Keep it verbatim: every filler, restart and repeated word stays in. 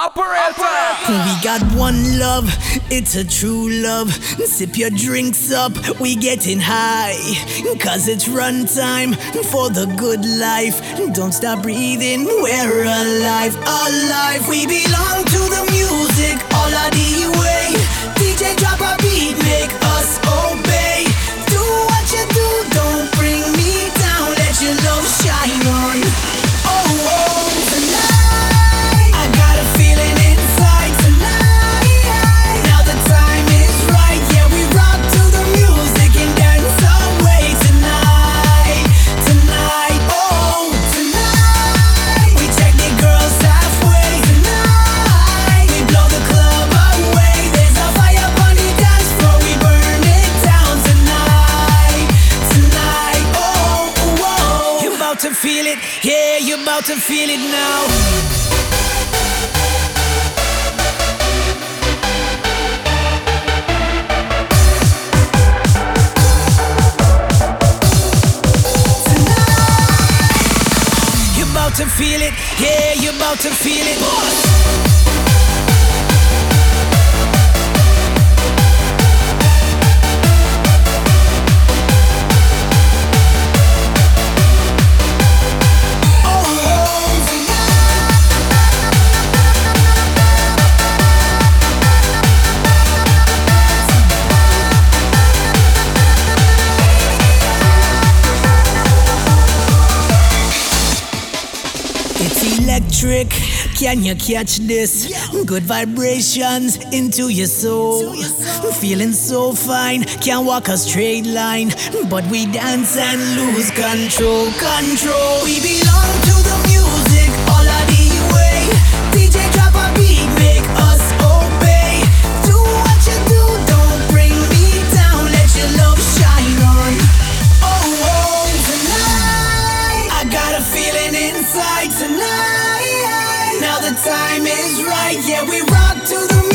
Operator! We got one love, it's a true love. Sip your drinks up, we getting high. Cause it's run time for the good life. Don't stop breathing, we're alive, alive. We belong to the music, all of the way. D J drop a beat, make us obey. Do what you do, don't bring me down. Let your love shine on. Oh, oh, tonight I got a feeling inside tonight. Now the time is right, yeah, we rock to the music and dance away tonight. Tonight, oh, tonight we take the girls halfway tonight. We blow the club away. There's a fire on the dance floor, we burn it down tonight. Tonight, oh, oh, oh. You're about to feel it, yeah, you're about to feel it now. About to feel it, yeah, you're about to feel it. It's electric, can you catch this? Good vibrations into your soul. Feeling so fine, can't walk a straight line, but we dance and lose control, control. We belong to the music, all of the way. D J drop a beat, make us obey. Do what you do, don't bring me down. Let your love shine on. Oh, oh, tonight I got a feeling inside tonight. Now the time is right, yeah, we rock to the